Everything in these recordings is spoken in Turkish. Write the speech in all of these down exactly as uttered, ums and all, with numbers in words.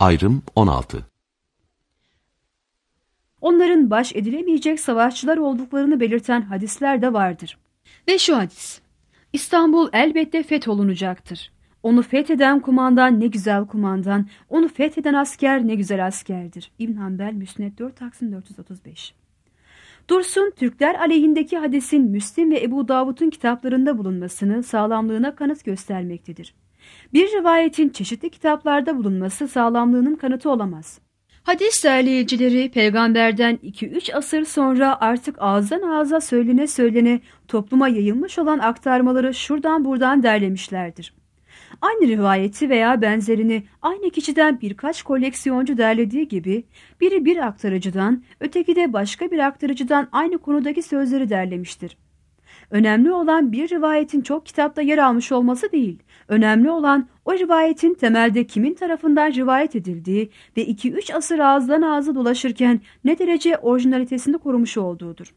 Ayrım on altı. Onların baş edilemeyecek savaşçılar olduklarını belirten hadisler de vardır. Ve şu hadis: İstanbul elbette fetholunacaktır. Onu fetheden kumandan ne güzel kumandan, onu fetheden asker ne güzel askerdir. İbn Hanbel Müsned dört Taksim dört yüz otuz beş. Dursun, Türkler aleyhindeki hadisin Müslim ve Ebu Davud'un kitaplarında bulunmasını sağlamlığına kanıt göstermektedir. Bir rivayetin çeşitli kitaplarda bulunması sağlamlığının kanıtı olamaz. Hadis derleyicileri peygamberden iki üç asır sonra artık ağızdan ağza söylene söylene topluma yayılmış olan aktarmaları şuradan buradan derlemişlerdir. Aynı rivayeti veya benzerini aynı kişiden birkaç koleksiyoncu derlediği gibi biri bir aktarıcıdan, öteki de başka bir aktarıcıdan aynı konudaki sözleri derlemiştir. Önemli olan bir rivayetin çok kitapta yer almış olması değil, önemli olan o rivayetin temelde kimin tarafından rivayet edildiği ve iki üç asır ağızdan ağza dolaşırken ne derece orijinalitesini korumuş olduğudur.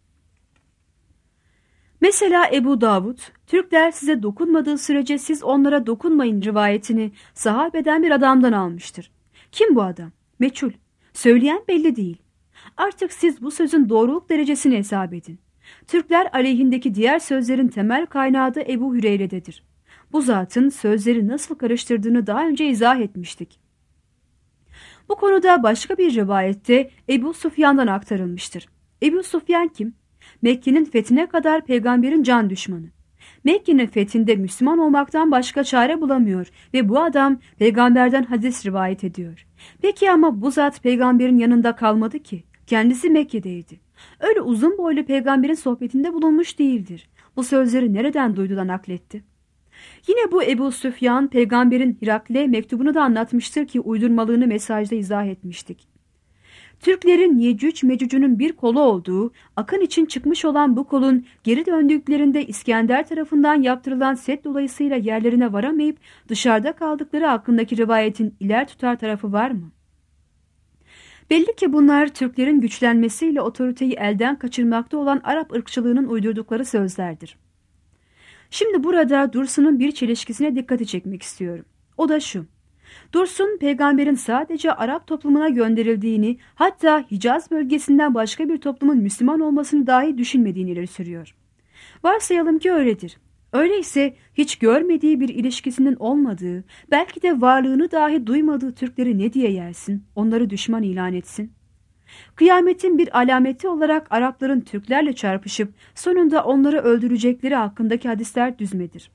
Mesela Ebu Davud, Türkler size dokunmadığı sürece siz onlara dokunmayın rivayetini sahabeden bir adamdan almıştır. Kim bu adam? Meçhul. Söyleyen belli değil. Artık siz bu sözün doğruluk derecesini hesap edin. Türkler aleyhindeki diğer sözlerin temel kaynağı da Ebu Hüreyre'dedir. Bu zatın sözleri nasıl karıştırdığını daha önce izah etmiştik. Bu konuda başka bir rivayette Ebu Sufyan'dan aktarılmıştır. Ebu Sufyan kim? Mekke'nin fethine kadar peygamberin can düşmanı. Mekke'nin fethinde Müslüman olmaktan başka çare bulamıyor ve bu adam peygamberden hadis rivayet ediyor. Peki ama bu zat peygamberin yanında kalmadı ki. Kendisi Mekke'deydi. Öyle uzun boylu peygamberin sohbetinde bulunmuş değildir. Bu sözleri nereden duydu da nakletti? Yine bu Ebu Süfyan peygamberin Hirakle mektubunu da anlatmıştır ki uydurmalığını mesajda izah etmiştik. Türklerin Yecüc Mecüc'ünün bir kolu olduğu, akın için çıkmış olan bu kolun geri döndüklerinde İskender tarafından yaptırılan set dolayısıyla yerlerine varamayıp dışarıda kaldıkları hakkındaki rivayetin iler tutar tarafı var mı? Belli ki bunlar Türklerin güçlenmesiyle otoriteyi elden kaçırmakta olan Arap ırkçılığının uydurdukları sözlerdir. Şimdi burada Dursun'un bir çelişkisine dikkati çekmek istiyorum. O da şu: Dursun, peygamberin sadece Arap toplumuna gönderildiğini, hatta Hicaz bölgesinden başka bir toplumun Müslüman olmasını dahi düşünmediğini ileri sürüyor. Varsayalım ki öyledir. Öyleyse hiç görmediği bir ilişkisinin olmadığı, belki de varlığını dahi duymadığı Türkleri ne diye yersin, onları düşman ilan etsin? Kıyametin bir alameti olarak Arapların Türklerle çarpışıp sonunda onları öldürecekleri hakkındaki hadisler düzmedir.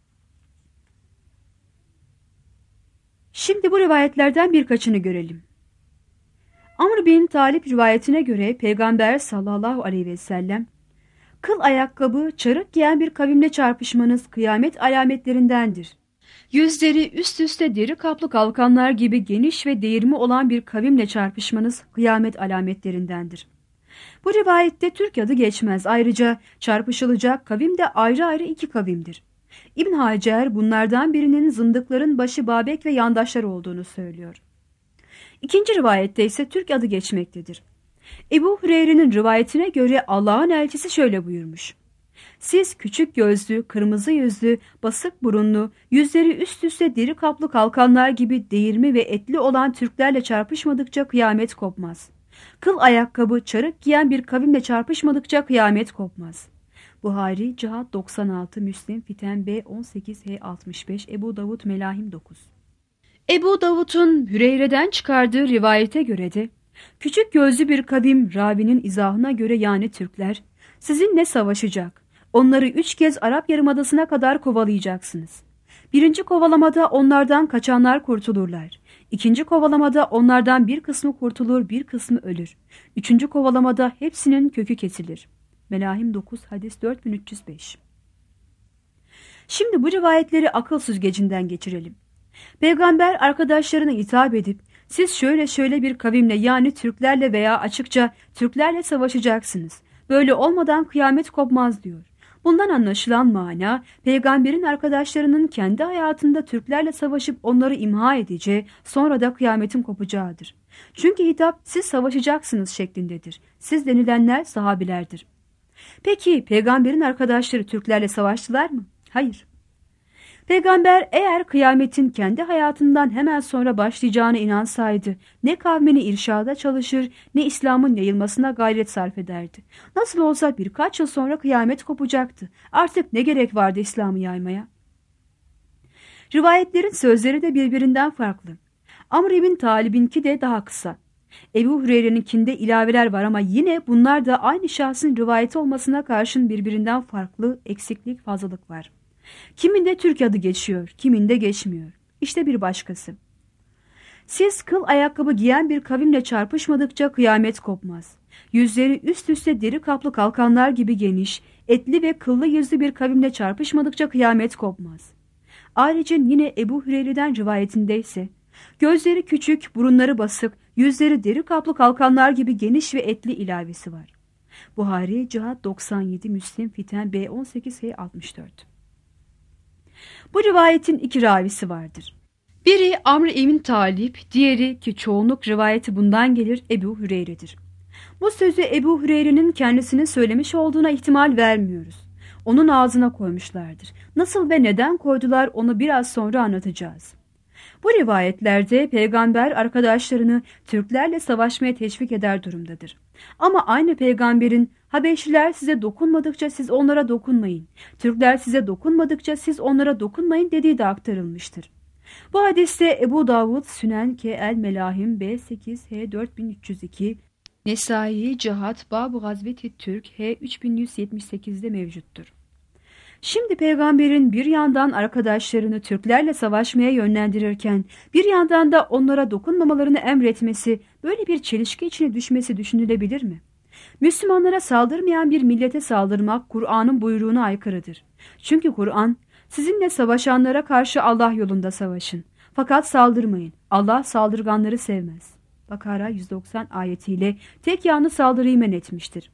Şimdi bu rivayetlerden birkaçını görelim. Amr bin Talip rivayetine göre Peygamber sallallahu aleyhi ve sellem, kıl ayakkabı, çarık giyen bir kavimle çarpışmanız kıyamet alametlerindendir. Yüzleri üst üste deri kaplı kalkanlar gibi geniş ve değirmi olan bir kavimle çarpışmanız kıyamet alametlerindendir. Bu rivayette Türk adı geçmez. Ayrıca çarpışılacak kavim de ayrı ayrı iki kavimdir. İbn Hacer bunlardan birinin zındıkların başı Babek ve yandaşlar olduğunu söylüyor. İkinci rivayette ise Türk adı geçmektedir. Ebu Hüreyre'nin rivayetine göre Allah'ın elçisi şöyle buyurmuş: Siz küçük gözlü, kırmızı yüzlü, basık burunlu, yüzleri üst üste deri kaplı kalkanlar gibi değirmi ve etli olan Türklerle çarpışmadıkça kıyamet kopmaz. Kıl ayakkabı, çarık giyen bir kavimle çarpışmadıkça kıyamet kopmaz. Buhari Cihat doksan altı, Müslim Fiten B on sekiz H altmış beş, Ebu Davud Melahim dokuz. Ebu Davud'un Hüreyre'den çıkardığı rivayete göre de küçük gözlü bir kavim, ravinin izahına göre yani Türkler, sizinle savaşacak. Onları üç kez Arap Yarımadası'na kadar kovalayacaksınız. Birinci kovalamada onlardan kaçanlar kurtulurlar. İkinci kovalamada onlardan bir kısmı kurtulur, bir kısmı ölür. Üçüncü kovalamada hepsinin kökü kesilir. Melahim dokuz, hadis dört bin üç yüz beş. Şimdi bu rivayetleri akıl süzgecinden geçirelim. Peygamber arkadaşlarına hitap edip, siz şöyle şöyle bir kavimle yani Türklerle veya açıkça Türklerle savaşacaksınız. Böyle olmadan kıyamet kopmaz diyor. Bundan anlaşılan mana, peygamberin arkadaşlarının kendi hayatında Türklerle savaşıp onları imha edeceği, sonra da kıyametin kopacağıdır. Çünkü hitap siz savaşacaksınız şeklindedir. Siz denilenler sahabilerdir. Peki peygamberin arkadaşları Türklerle savaştılar mı? Hayır. Peygamber eğer kıyametin kendi hayatından hemen sonra başlayacağına inansaydı ne kavmini irşada çalışır ne İslam'ın yayılmasına gayret sarf ederdi. Nasıl olsa birkaç yıl sonra kıyamet kopacaktı. Artık ne gerek vardı İslam'ı yaymaya? Rivayetlerin sözleri de birbirinden farklı. Amr ibn Talib'inki de daha kısa. Ebu Hureyre'ninkinde ilaveler var ama yine bunlar da aynı şahsın rivayeti olmasına karşın birbirinden farklı, eksiklik, fazlalık var. Kiminde Türk adı geçiyor, kiminde geçmiyor. İşte bir başkası. Siz kıl ayakkabı giyen bir kavimle çarpışmadıkça kıyamet kopmaz. Yüzleri üst üste deri kaplı kalkanlar gibi geniş, etli ve kıllı yüzlü bir kavimle çarpışmadıkça kıyamet kopmaz. Ayrıca yine Ebu Hureyre'den rivayetindeyse, gözleri küçük, burunları basık, yüzleri deri kaplı kalkanlar gibi geniş ve etli ilavesi var. Buhari, Cihat doksan yedi, Müslim, Fiten B on sekiz H altmış dört. Bu rivayetin iki ravisi vardır. Biri Amr ibn Talib, diğeri ki çoğunluk rivayeti bundan gelir Ebu Hureyre'dir. Bu sözü Ebu Hureyre'nin kendisine söylemiş olduğuna ihtimal vermiyoruz. Onun ağzına koymuşlardır. Nasıl ve neden koydular onu biraz sonra anlatacağız. Bu rivayetlerde peygamber arkadaşlarını Türklerle savaşmaya teşvik eder durumdadır. Ama aynı peygamberin Habeşliler size dokunmadıkça siz onlara dokunmayın, Türkler size dokunmadıkça siz onlara dokunmayın dediği de aktarılmıştır. Bu hadiste Ebu Davud, Sünen K. El Melahim B sekiz H dört bin üç yüz iki, Nesai, Cihat, Bab-ı Gazveti Türk H üç bin yüz yetmiş sekiz'de mevcuttur. Şimdi peygamberin bir yandan arkadaşlarını Türklerle savaşmaya yönlendirirken bir yandan da onlara dokunmamalarını emretmesi, böyle bir çelişki içine düşmesi düşünülebilir mi? Müslümanlara saldırmayan bir millete saldırmak Kur'an'ın buyruğuna aykırıdır. Çünkü Kur'an, sizinle savaşanlara karşı Allah yolunda savaşın. Fakat saldırmayın. Allah saldırganları sevmez. Bakara yüz doksan ayetiyle tek yanlı saldırıyı men etmiştir.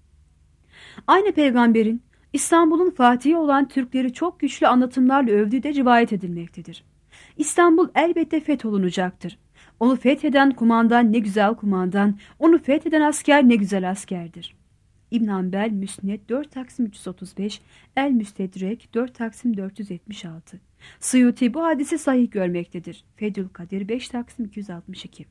Aynı peygamberin İstanbul'un fatihi olan Türkleri çok güçlü anlatımlarla övdüğü de rivayet edilmektedir. İstanbul elbette fetholunacaktır. Onu fetheden kumandan ne güzel kumandan, onu fetheden asker ne güzel askerdir. İbn Hanbel Müsned dört Taksim üç yüz otuz beş, El Müstedrek dört Taksim dört yüz yetmiş altı. Suyuti bu hadisi sahih görmektedir. Fedül Kadir beş Taksim iki yüz altmış iki.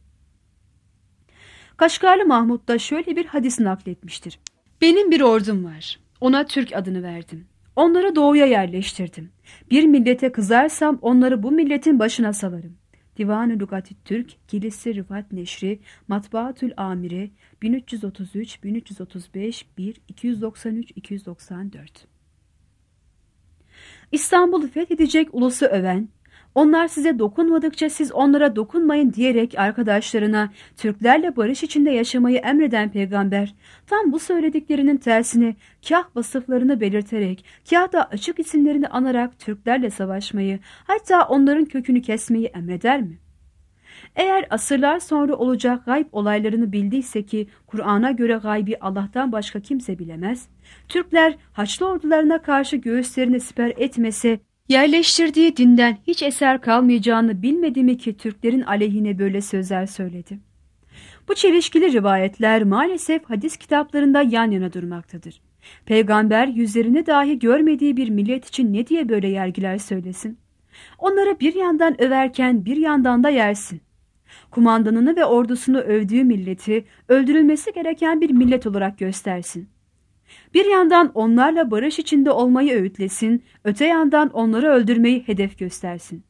Kaşgarlı Mahmud da şöyle bir hadis nakletmiştir. Benim bir ordum var. Ona Türk adını verdim. Onları doğuya yerleştirdim. Bir millete kızarsam onları bu milletin başına salarım. Divan-ı Lugati Türk, Kilisi Rıfat Neşri, Matbaatül Amire, bin üç yüz otuz üç, bin üç yüz otuz beş, bir, iki yüz doksan üç, iki yüz doksan dört. İstanbul'u fethedecek ulusu öven, onlar size dokunmadıkça siz onlara dokunmayın diyerek arkadaşlarına Türklerle barış içinde yaşamayı emreden peygamber, tam bu söylediklerinin tersine kah vasıflarını belirterek, kah da açık isimlerini anarak Türklerle savaşmayı, hatta onların kökünü kesmeyi emreder mi? Eğer asırlar sonra olacak gayb olaylarını bildiyse ki Kur'an'a göre gaybi Allah'tan başka kimse bilemez, Türkler Haçlı ordularına karşı göğüslerini siper etmese, yerleştirdiği dinden hiç eser kalmayacağını bilmedi mi ki Türklerin aleyhine böyle sözler söyledi? Bu çelişkili rivayetler maalesef hadis kitaplarında yan yana durmaktadır. Peygamber yüzlerini dahi görmediği bir millet için ne diye böyle yergiler söylesin? Onları bir yandan överken bir yandan da yersin. Kumandanını ve ordusunu övdüğü milleti öldürülmesi gereken bir millet olarak göstersin. Bir yandan onlarla barış içinde olmayı öğütlesin, öte yandan onları öldürmeyi hedef göstersin.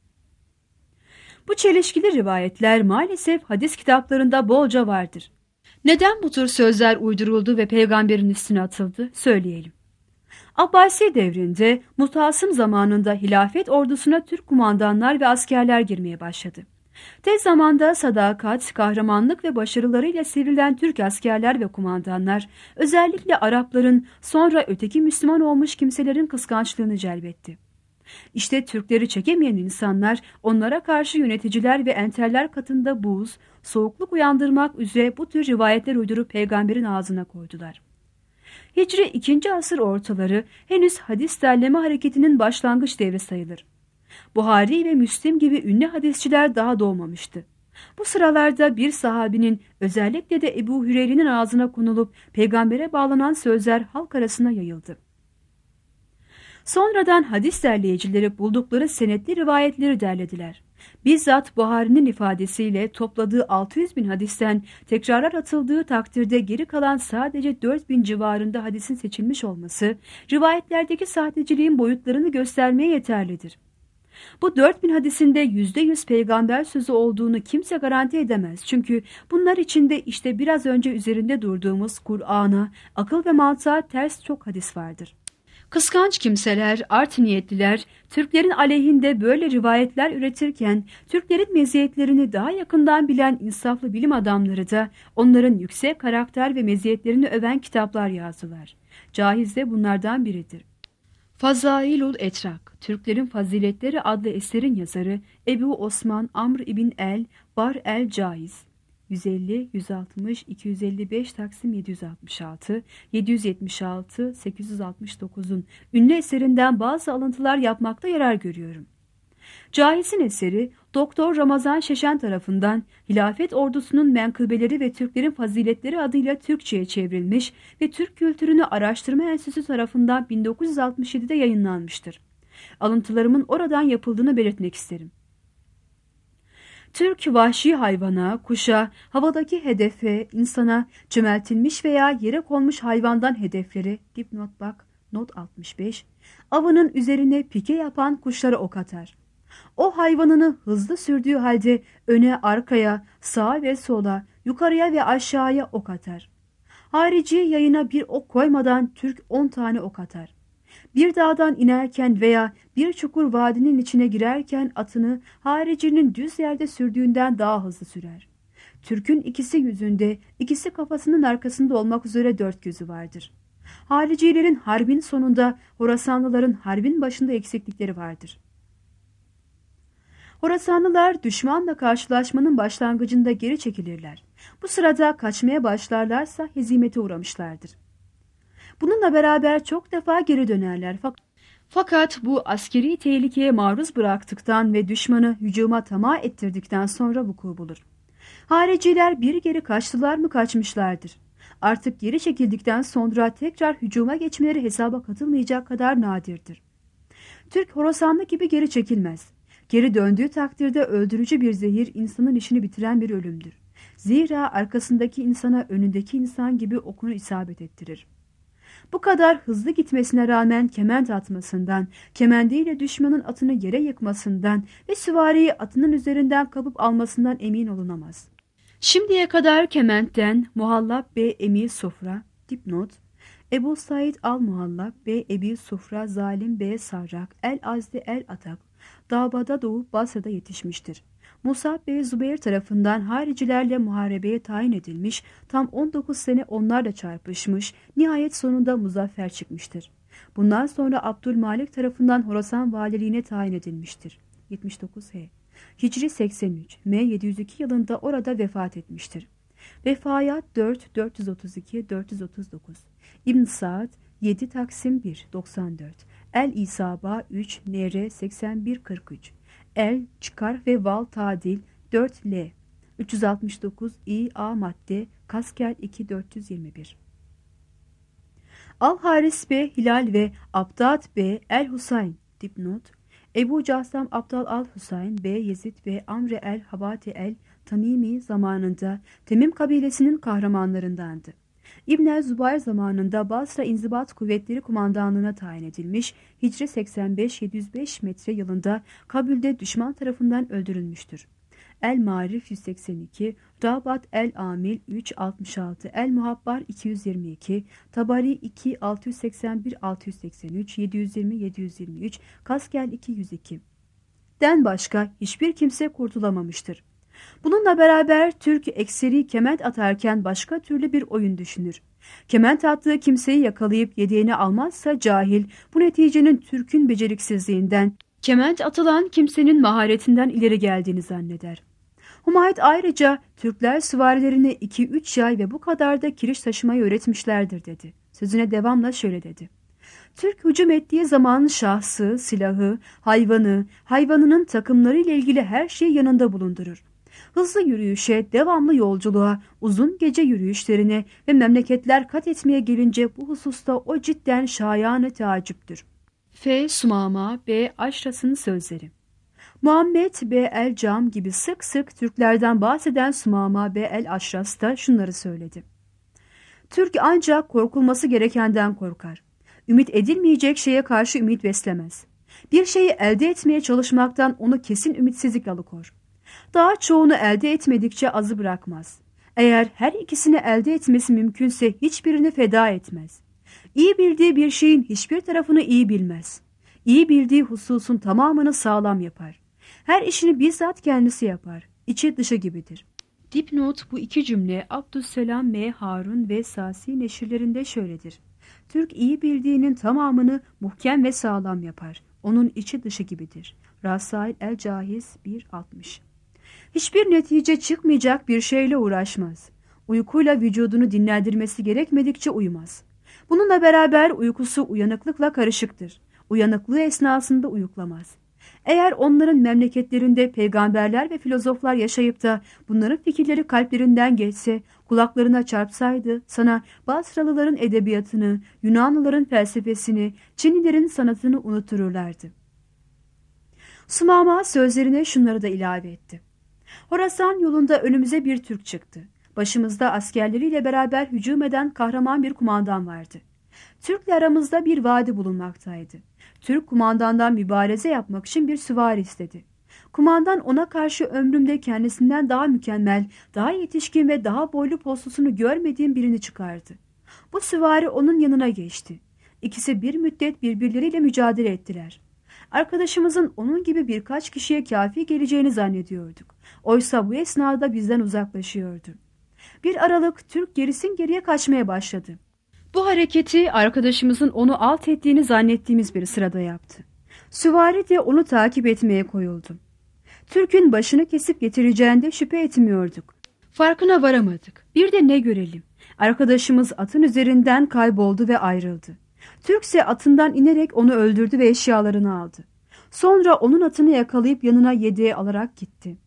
Bu çelişkili rivayetler maalesef hadis kitaplarında bolca vardır. Neden bu tür sözler uyduruldu ve peygamberin üstüne atıldı? Söyleyelim. Abbasi devrinde Mutasım zamanında hilafet ordusuna Türk kumandanlar ve askerler girmeye başladı. Tez zamanda sadakat, kahramanlık ve başarılarıyla sivrilen Türk askerler ve kumandanlar özellikle Arapların sonra öteki Müslüman olmuş kimselerin kıskançlığını celbetti. İşte Türkleri çekemeyen insanlar onlara karşı yöneticiler ve enterler katında buğz, soğukluk uyandırmak üzere bu tür rivayetler uydurup peygamberin ağzına koydular. Hicri ikinci asır ortaları henüz hadis derleme hareketinin başlangıç devri sayılır. Buhari ve Müslim gibi ünlü hadisçiler daha doğmamıştı. Bu sıralarda bir sahabinin özellikle de Ebu Hüreyre'nin ağzına konulup peygambere bağlanan sözler halk arasına yayıldı. Sonradan hadis derleyicileri buldukları senetli rivayetleri derlediler. Bizzat Buhari'nin ifadesiyle topladığı altı yüz bin hadisten tekrarlar atıldığı takdirde geri kalan sadece dört bin civarında hadisin seçilmiş olması, rivayetlerdeki sahteciliğin boyutlarını göstermeye yeterlidir. Bu dört bin hadisinde yüzde yüz peygamber sözü olduğunu kimse garanti edemez. Çünkü bunlar içinde işte biraz önce üzerinde durduğumuz Kur'an'a, akıl ve mantığa ters çok hadis vardır. Kıskanç kimseler, art niyetliler, Türklerin aleyhinde böyle rivayetler üretirken, Türklerin meziyetlerini daha yakından bilen insaflı bilim adamları da onların yüksek karakter ve meziyetlerini öven kitaplar yazdılar. Caiz de bunlardan biridir. Fazailul Etrak, Türklerin Faziletleri adlı eserin yazarı Ebu Osman Amr ibn el Bar el Caiz, yüz elli, yüz altmış, iki yüz elli beş Taksim yedi yüz altmış altı, yedi yüz yetmiş altı, sekiz yüz altmış dokuzun ünlü eserinden bazı alıntılar yapmakta yarar görüyorum. Caiz'in eseri Doktor Ramazan Şeşen tarafından Hilafet Ordusu'nun menkıbeleri ve Türklerin faziletleri adıyla Türkçe'ye çevrilmiş ve Türk Kültürünü Araştırma Enstitüsü tarafından bin dokuz yüz altmış yedide yayınlanmıştır. Alıntılarımın oradan yapıldığını belirtmek isterim. Türk vahşi hayvana, kuşa, havadaki hedefe, insana, çömeltilmiş veya yere konmuş hayvandan hedefleri, dipnot bak, not altmış beş, avının üzerine pike yapan kuşlara ok atar. O hayvanını hızlı sürdüğü halde öne, arkaya, sağa ve sola, yukarıya ve aşağıya ok atar. Harici yayına bir ok koymadan Türk on tane ok atar. Bir dağdan inerken veya bir çukur vadinin içine girerken atını haricinin düz yerde sürdüğünden daha hızlı sürer. Türk'ün ikisi yüzünde, ikisi kafasının arkasında olmak üzere dört gözü vardır. Haricilerin harbin sonunda, Horasanlıların harbin başında eksiklikleri vardır. Horasanlılar düşmanla karşılaşmanın başlangıcında geri çekilirler. Bu sırada kaçmaya başlarlarsa hezimete uğramışlardır. Bununla beraber çok defa geri dönerler. Fakat bu askeri tehlikeye maruz bıraktıktan ve düşmanı hücuma tamah ettirdikten sonra vuku bulur. Hariciler bir geri kaçtılar mı kaçmışlardır. Artık geri çekildikten sonra tekrar hücuma geçmeleri hesaba katılmayacak kadar nadirdir. Türk Horasanlı gibi geri çekilmez. Geri döndüğü takdirde öldürücü bir zehir insanın işini bitiren bir ölümdür. Zira arkasındaki insana önündeki insan gibi okunu isabet ettirir. Bu kadar hızlı gitmesine rağmen kement atmasından, kemendiyle düşmanın atını yere yıkmasından ve süvariyi atının üzerinden kapıp almasından emin olunamaz. Şimdiye kadar kementten Muhallab B. Emi Sofra, dipnot, Ebu Said al-Muhallab B. Ebi Sofra Zalim B. Sarrak el-Azdi el-Atak, Dava'da doğup Basra'da yetişmiştir. Musab Bey Zübeyir tarafından haricilerle muharebeye tayin edilmiş, tam on dokuz sene onlarla çarpışmış, nihayet sonunda muzaffer çıkmıştır. Bundan sonra Abdülmalik tarafından Horasan valiliğine tayin edilmiştir. yetmiş dokuz H. Hicri seksen üç, M yedi yüz iki yılında orada vefat etmiştir. Vefayat dört, dört yüz otuz iki, dört yüz otuz dokuz. İbn Saad yedi Taksim bir, doksan dört. El-İsaba üç, N R seksen bir kırk üç. El çıkar ve val tadil dört L üç yüz altmış dokuz İ A madde Kaskel iki dört yüz yirmi bir. Al-Haris B. Hilal ve Abdad B. El-Husayn dipnot, Ebu Casam Abdal al-Husayn B. Yezid B. Amre el-Habati el-Tamimi zamanında Temim kabilesinin kahramanlarındandı. İbn Zübeyir zamanında Basra İnzibat Kuvvetleri Kumandanlığına tayin edilmiş, Hicri seksen beş yedi yüz beş metre yılında Kabül'de düşman tarafından öldürülmüştür. El-Marif yüz seksen iki, Rabat el-Amil üç altmış altı, El-Muhabbar iki yüz yirmi iki, Tabari iki altı yüz seksen bir altı yüz seksen üç, yedi yüz yirmi yedi yüz yirmi üç, Kaskel iki yüz iki. Den başka hiçbir kimse kurtulamamıştır. Bununla beraber Türk ekseri kement atarken başka türlü bir oyun düşünür. Kement attığı kimseyi yakalayıp yedeğini almazsa cahil, bu neticenin Türk'ün beceriksizliğinden, kement atılan kimsenin maharetinden ileri geldiğini zanneder. Humayt ayrıca Türkler süvarilerine iki üç yay ve bu kadar da kiriş taşımayı öğretmişlerdir dedi. Sözüne devamla şöyle dedi. Türk hücum ettiği zaman şahsı, silahı, hayvanı, hayvanının takımları ile ilgili her şeyi yanında bulundurur. Hızlı yürüyüşe, devamlı yolculuğa, uzun gece yürüyüşlerine ve memleketler kat etmeye gelince bu hususta o cidden şayanı teacüptür. F. Sumama B. Aşras'ın sözleri. Muhammed B. el-Cam gibi sık sık Türklerden bahseden Sumama B. el-Aşras da şunları söyledi. Türk ancak korkulması gerekenden korkar. Ümit edilmeyecek şeye karşı ümit beslemez. Bir şeyi elde etmeye çalışmaktan onu kesin ümitsizlik alıkor. Daha çoğunu elde etmedikçe azı bırakmaz. Eğer her ikisini elde etmesi mümkünse hiçbirini feda etmez. İyi bildiği bir şeyin hiçbir tarafını iyi bilmez. İyi bildiği hususun tamamını sağlam yapar. Her işini bizzat kendisi yapar. İçi dışı gibidir. Dipnot: bu iki cümle Abdüsselam M. Harun ve Sasi neşirlerinde şöyledir. Türk iyi bildiğinin tamamını muhkem ve sağlam yapar. Onun içi dışı gibidir. Rasail el-Cahiz bir altmış. Hiçbir netice çıkmayacak bir şeyle uğraşmaz. Uykuyla vücudunu dinlendirmesi gerekmedikçe uyumaz. Bununla beraber uykusu uyanıklıkla karışıktır. Uyanıklığı esnasında uyuklamaz. Eğer onların memleketlerinde peygamberler ve filozoflar yaşayıp da bunların fikirleri kalplerinden geçse, kulaklarına çarpsaydı, sana Basralıların edebiyatını, Yunanlıların felsefesini, Çinlilerin sanatını unutururlardı. Sumama sözlerine şunları da ilave etti. Horasan yolunda önümüze bir Türk çıktı. Başımızda askerleriyle beraber hücum eden kahraman bir kumandan vardı. Türk'le aramızda bir vadi bulunmaktaydı. Türk kumandandan mübareze yapmak için bir süvari istedi. Kumandan ona karşı ömrümde kendisinden daha mükemmel, daha yetişkin ve daha boylu poslusunu görmediğim birini çıkardı. Bu süvari onun yanına geçti. İkisi bir müddet birbirleriyle mücadele ettiler. Arkadaşımızın onun gibi birkaç kişiye kafi geleceğini zannediyorduk. Oysa bu esnada bizden uzaklaşıyordu. Bir aralık Türk gerisin geriye kaçmaya başladı. Bu hareketi arkadaşımızın onu alt ettiğini zannettiğimiz bir sırada yaptı. Süvari de onu takip etmeye koyuldu. Türk'ün başını kesip getireceğinde şüphe etmiyorduk. Farkına varamadık. Bir de ne görelim. Arkadaşımız atın üzerinden kayboldu ve ayrıldı. Türk ise atından inerek onu öldürdü ve eşyalarını aldı. Sonra onun atını yakalayıp yanına yedeğe alarak gitti.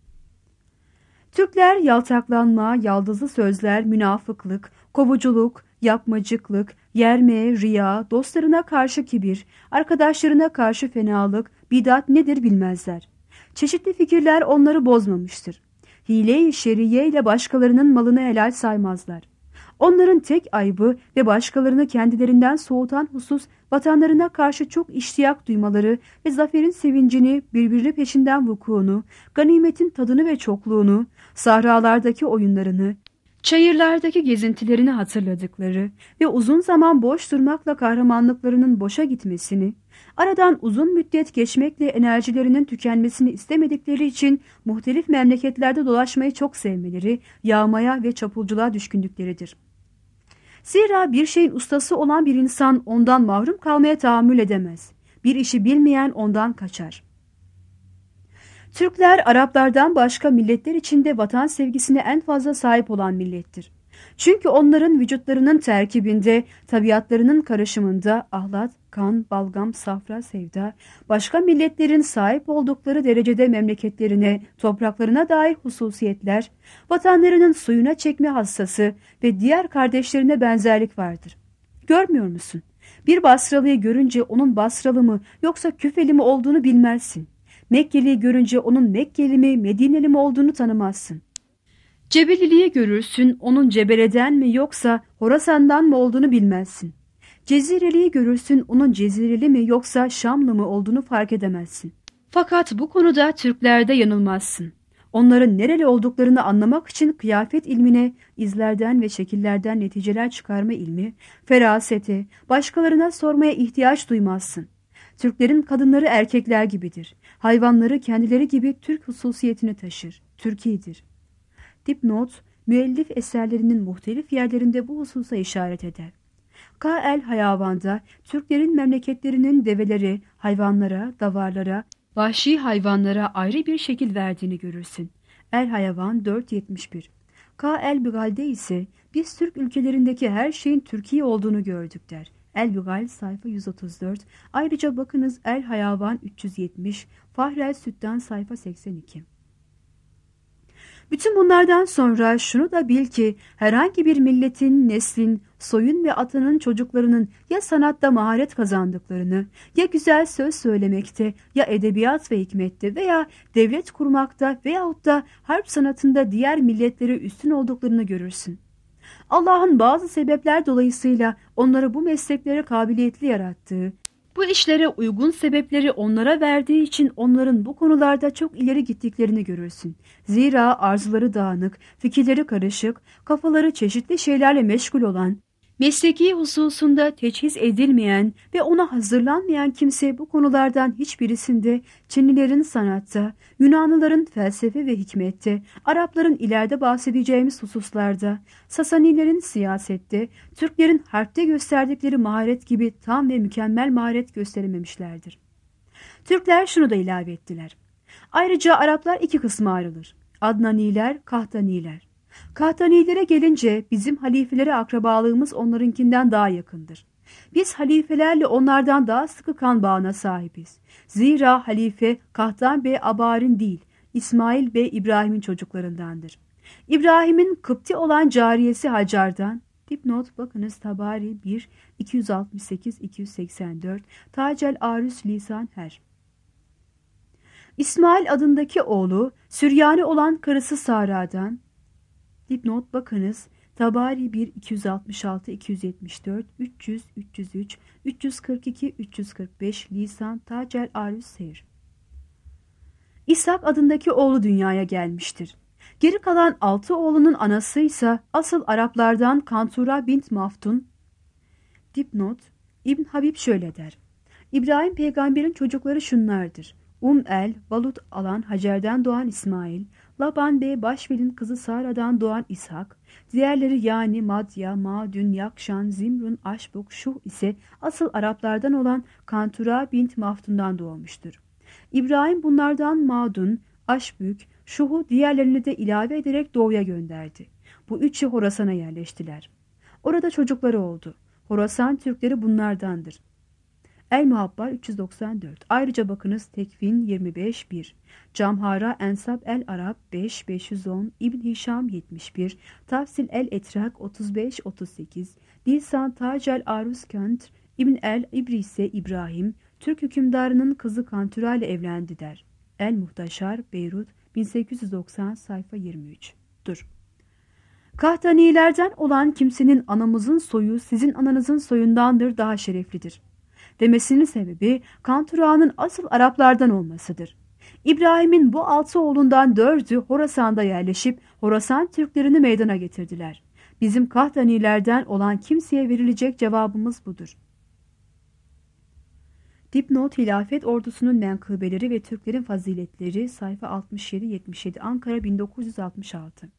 Türkler yaltaklanma, yaldızlı sözler, münafıklık, kovuculuk, yapmacıklık, yerme, riya, dostlarına karşı kibir, arkadaşlarına karşı fenalık, bidat nedir bilmezler. Çeşitli fikirler onları bozmamıştır. Hile-i şeriye ile başkalarının malını helal saymazlar. Onların tek aybı ve başkalarını kendilerinden soğutan husus, vatanlarına karşı çok iştiyak duymaları ve zaferin sevincini, birbiri peşinden vukuunu, ganimetin tadını ve çokluğunu, sahralardaki oyunlarını, çayırlardaki gezintilerini hatırladıkları ve uzun zaman boş durmakla kahramanlıklarının boşa gitmesini, aradan uzun müddet geçmekle enerjilerinin tükenmesini istemedikleri için muhtelif memleketlerde dolaşmayı çok sevmeleri, yağmaya ve çapulculuğa düşkünlükleridir. Zira bir şeyin ustası olan bir insan ondan mahrum kalmaya tahammül edemez. Bir işi bilmeyen ondan kaçar. Türkler Araplardan başka milletler içinde vatan sevgisine en fazla sahip olan millettir. Çünkü onların vücutlarının terkibinde, tabiatlarının karışımında ahlat, kan, balgam, safra, sevda, başka milletlerin sahip oldukları derecede memleketlerine, topraklarına dair hususiyetler, vatanlarının suyuna çekme hassası ve diğer kardeşlerine benzerlik vardır. Görmüyor musun? Bir Basralı'yı görünce onun Basralı mı yoksa Küfeli mi olduğunu bilmezsin. Mekkeli'yi görünce onun Mekkeli mi, Medineli mi olduğunu tanımazsın. Cebeliliği görürsün, onun Cebele'den mi yoksa Horasan'dan mı olduğunu bilmezsin. Cezireli'yi görürsün, onun Cezireli mi yoksa Şamlı mı olduğunu fark edemezsin. Fakat bu konuda Türklerde yanılmazsın. Onların nereli olduklarını anlamak için kıyafet ilmine, izlerden ve şekillerden neticeler çıkarma ilmi, ferasete, başkalarına sormaya ihtiyaç duymazsın. Türklerin kadınları erkekler gibidir. Hayvanları kendileri gibi Türk hususiyetini taşır. Türkiye'dir. Dipnot, müellif eserlerinin muhtelif yerlerinde bu hususa işaret eder. K. El Hayavan'da Türklerin memleketlerinin develeri, hayvanlara, davarlara, vahşi hayvanlara ayrı bir şekil verdiğini görürsün. El Hayavan dört yetmiş bir. K. El Bigal'de ise biz Türk ülkelerindeki her şeyin Türkiye olduğunu gördük der. El Bigal sayfa yüz otuz dört. Ayrıca bakınız El Hayavan üç yüz yetmiş, Fahrel Süttan sayfa seksen iki. Bütün bunlardan sonra şunu da bil ki herhangi bir milletin, neslin, soyun ve atanın çocuklarının ya sanatta maharet kazandıklarını, ya güzel söz söylemekte, ya edebiyat ve hikmette veya devlet kurmakta veyahut da harp sanatında diğer milletlere üstün olduklarını görürsün. Allah'ın bazı sebepler dolayısıyla onları bu mesleklere kabiliyetli yarattığı, bu işlere uygun sebepleri onlara verdiği için onların bu konularda çok ileri gittiklerini görürsün. Zira arzuları dağınık, fikirleri karışık, kafaları çeşitli şeylerle meşgul olan, mesleki hususunda teçhiz edilmeyen ve ona hazırlanmayan kimse bu konulardan hiçbirisinde Çinlilerin sanatta, Yunanlıların felsefe ve hikmette, Arapların ileride bahsedeceğimiz hususlarda, Sasanilerin siyasette, Türklerin harpte gösterdikleri maharet gibi tam ve mükemmel maharet gösterememişlerdir. Türkler şunu da ilave ettiler. Ayrıca Araplar iki kısma ayrılır. Adnaniler, Kahtaniler. Kahtanilere gelince bizim halifelere akrabalığımız onlarınkinden daha yakındır. Biz halifelerle onlardan daha sıkı kan bağına sahibiz. Zira halife Kahtan Bey Abar'in değil, İsmail Bey İbrahim'in çocuklarındandır. İbrahim'in Kıpti olan cariyesi Hacar'dan, dipnot bakınız Tabari bir, iki yüz altmış sekiz iki yüz seksen dört, Tacel Arüs Lisan Her. İsmail adındaki oğlu Süryani olan karısı Sara'dan, dipnot bakınız Tabari bir, iki yüz altmış altı iki yüz yetmiş dört, üç yüz, üç yüz üç, üç yüz kırk iki üç yüz kırk beş Lisan Tacel Arüs Seyr. İshak adındaki oğlu dünyaya gelmiştir. Geri kalan altı oğlunun anası ise asıl Araplardan Kantura bint Maftun. Dipnot İbn Habib şöyle der. İbrahim peygamberin çocukları şunlardır. Um-el, Balut alan Hacer'den doğan İsmail, Laban Bey Başvel'in kızı Sara'dan doğan İshak, diğerleri yani Madya, Madün, Yakşan, Zimrun, Aşbuk, Şuh ise asıl Araplardan olan Kantura bint Maftun'dan doğmuştur. İbrahim bunlardan Madun, Aşbük, Şuh'u diğerlerini de ilave ederek doğuya gönderdi. Bu üçü Horasan'a yerleştiler. Orada çocukları oldu. Horasan Türkleri bunlardandır. El-Muhabbar üç yüz doksan dört. Ayrıca bakınız Tekvin yirmi beş bir. Camhara Ensab el-Arab beş beş yüz on. İbn Hişam yetmiş bir. Tafsil el-Etrak otuz beş otuz sekiz. Lisan Tacel Arus Kant İbn el-İbrise İbrahim Türk hükümdarının kızı Kantura ile evlendi der. El-Muhtaşar Beyrut bin sekiz yüz doksan sayfa yirmi üç. Dur. Kahtanilerden olan kimsenin anamızın soyu sizin ananızın soyundandır daha şereflidir demesinin sebebi Kantura'nın asıl Araplardan olmasıdır. İbrahim'in bu altı oğlundan dördü Horasan'da yerleşip Horasan Türklerini meydana getirdiler. Bizim Kahtanilerden olan kimseye verilecek cevabımız budur. Dipnot Hilafet ordusunun menkıbeleri ve Türklerin faziletleri sayfa altmış yedi yetmiş yedi Ankara bin dokuz yüz altmış altı.